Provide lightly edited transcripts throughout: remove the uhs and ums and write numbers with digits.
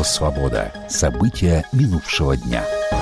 Радио «Свобода». События минувшего дня.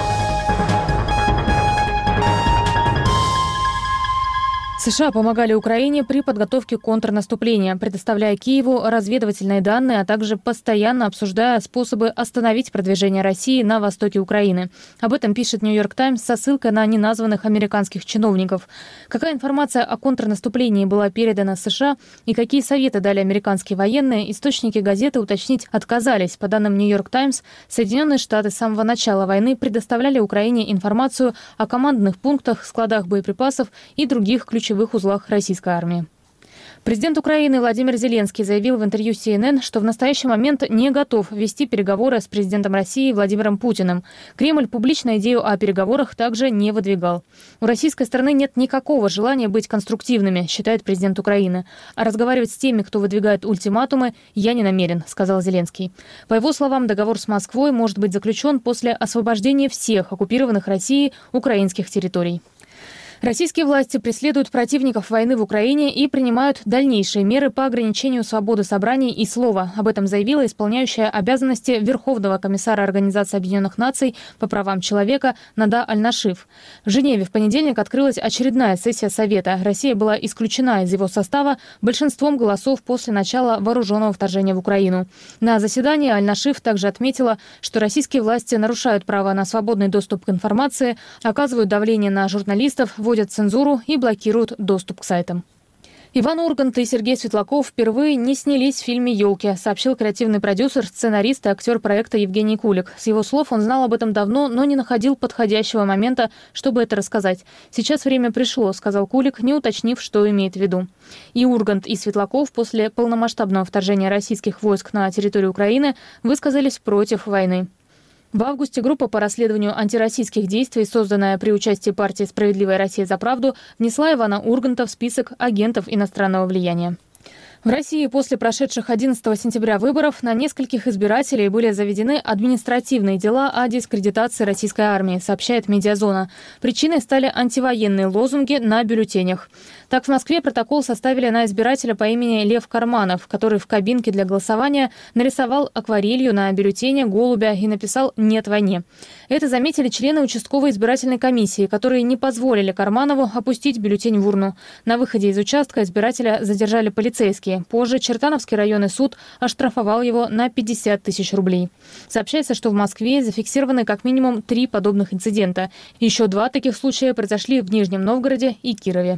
США помогали Украине при подготовке контрнаступления, предоставляя Киеву разведывательные данные, а также постоянно обсуждая способы остановить продвижение России на востоке Украины. Об этом пишет «Нью-Йорк Таймс» со ссылкой на неназванных американских чиновников. Какая информация о контрнаступлении была передана США и какие советы дали американские военные, источники газеты уточнить отказались. По данным «Нью-Йорк Таймс», Соединенные Штаты с самого начала войны предоставляли Украине информацию о командных пунктах, складах боеприпасов и других ключевых узлах российской армии. Президент Украины Владимир Зеленский заявил в интервью CNN, что в настоящий момент не готов вести переговоры с президентом России Владимиром Путиным. Кремль публично идею о переговорах также не выдвигал. У российской стороны нет никакого желания быть конструктивными, считает президент Украины. А разговаривать с теми, кто выдвигает ультиматумы, я не намерен, сказал Зеленский. По его словам, договор с Москвой может быть заключен после освобождения всех оккупированных Россией украинских территорий. Российские власти преследуют противников войны в Украине и принимают дальнейшие меры по ограничению свободы собраний и слова. Об этом заявила исполняющая обязанности Верховного комиссара Организации Объединенных Наций по правам человека Нада Аль-Нашиф. В Женеве в понедельник открылась очередная сессия Совета. Россия была исключена из его состава большинством голосов после начала вооруженного вторжения в Украину. На заседании Аль-Нашиф также отметила, что российские власти нарушают право на свободный доступ к информации, оказывают давление на журналистов, вводят цензуру и блокируют доступ к сайтам. Иван Ургант и Сергей Светлаков впервые не снялись в фильме «Елки», сообщил креативный продюсер, сценарист и актер проекта Евгений Кулик. С его слов, он знал об этом давно, но не находил подходящего момента, чтобы это рассказать. «Сейчас время пришло», — сказал Кулик, не уточнив, что имеет в виду. И Ургант, и Светлаков после полномасштабного вторжения российских войск на территорию Украины высказались против войны. В августе группа по расследованию антироссийских действий, созданная при участии партии «Справедливая Россия за правду», внесла Ивана Урганта в список агентов иностранного влияния. В России после прошедших 11 сентября выборов на нескольких избирателей были заведены административные дела о дискредитации российской армии, сообщает «Медиазона». Причиной стали антивоенные лозунги на бюллетенях. Так, в Москве протокол составили на избирателя по имени Лев Карманов, который в кабинке для голосования нарисовал акварелью на бюллетене голубя и написал «Нет войне». Это заметили члены участковой избирательной комиссии, которые не позволили Карманову опустить бюллетень в урну. На выходе из участка избирателя задержали полицейские. Позже Чертановский районный суд оштрафовал его на 50 тысяч рублей. Сообщается, что в Москве зафиксированы как минимум 3 подобных инцидента. Еще 2 таких случая произошли в Нижнем Новгороде и Кирове.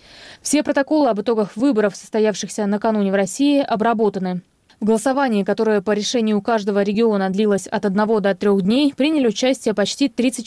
Все протоколы об итогах выборов, состоявшихся накануне в России, обработаны. В голосовании, которое по решению каждого региона длилось от 1 до 3 дней, приняли участие почти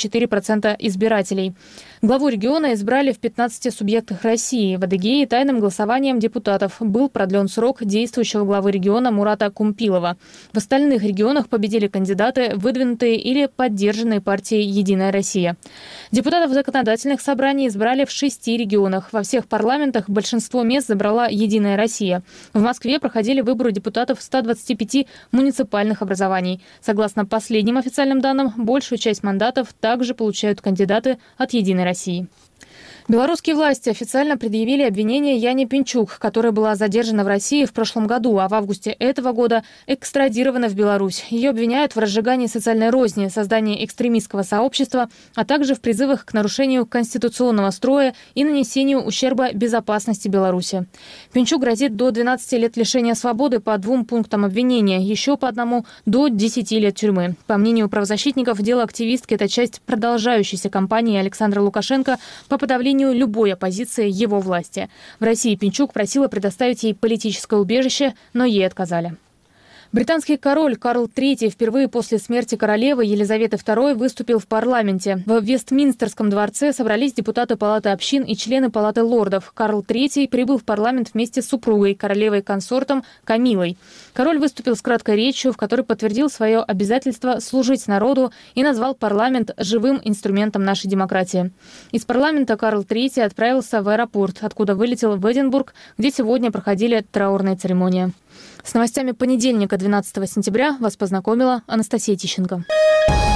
34% избирателей. Главу региона избрали в 15 субъектах России. В Адыгее тайным голосованием депутатов был продлен срок действующего главы региона Мурата Кумпилова. В остальных регионах победили кандидаты, выдвинутые или поддержанные партией «Единая Россия». Депутатов законодательных собраний избрали в 6 регионах. Во всех парламентах большинство мест забрала «Единая Россия». В Москве проходили выборы депутатов 125 муниципальных образований. Согласно последним официальным данным, большую часть мандатов также получают кандидаты от «Единой России». Белорусские власти официально предъявили обвинение Яне Пинчук, которая была задержана в России в прошлом году, а в августе этого года экстрадирована в Беларусь. Ее обвиняют в разжигании социальной розни, создании экстремистского сообщества, а также в призывах к нарушению конституционного строя и нанесению ущерба безопасности Беларуси. Пинчук грозит до 12 лет лишения свободы по 2 пунктам обвинения, еще по 1 до 10 лет тюрьмы. По мнению правозащитников, дело активистки – это часть продолжающейся кампании Александра Лукашенко по подавлению любой оппозиции его власти. В России Пинчук просила предоставить ей политическое убежище, но ей отказали. Британский король Карл III впервые после смерти королевы Елизаветы II выступил в парламенте. В Вестминстерском дворце собрались депутаты Палаты общин и члены Палаты лордов. Карл III прибыл в парламент вместе с супругой, королевой-консортом Камилой. Король выступил с краткой речью, в которой подтвердил свое обязательство служить народу и назвал парламент живым инструментом нашей демократии. Из парламента Карл III отправился в аэропорт, откуда вылетел в Эдинбург, где сегодня проходили траурные церемонии. С новостями понедельника, 12 сентября, вас познакомила Анастасия Тищенко.